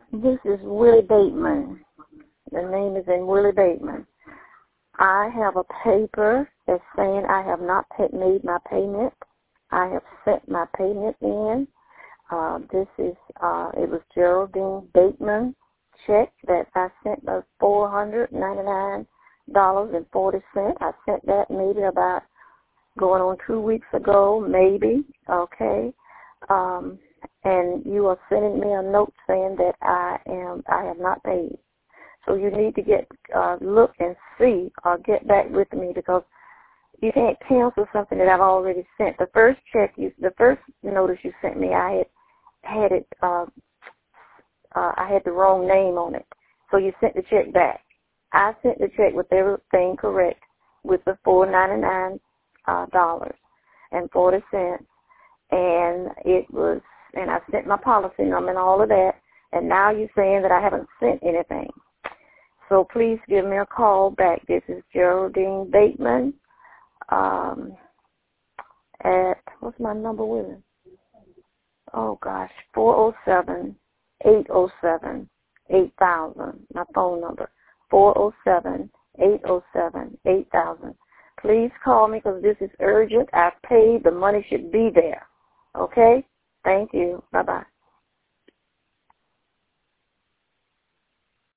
This is Willie Bateman. The name is in Willie Bateman. I have a paper that's saying I have not made my payment. I have sent my payment in. It was Geraldine Bateman check that I sent of $499.40. I sent that maybe about going on 2 weeks ago, maybe, okay. And you are sending me a note saying that I have not paid. So you need to look and see or get back with me, because you can't cancel something that I've already sent. The first notice you sent me, I had the wrong name on it. So you sent the check back. I sent the check with everything correct, with the $499.40, and I sent my policy number and all of that. And now you're saying that I haven't sent anything. So please give me a call back. This is Geraldine Bateman. What's my number with it? Oh gosh, 407-807-8000. My phone number, 407-807-8000. Please call me, because this is urgent. I've paid. The money should be there. Okay? Thank you. Bye-bye.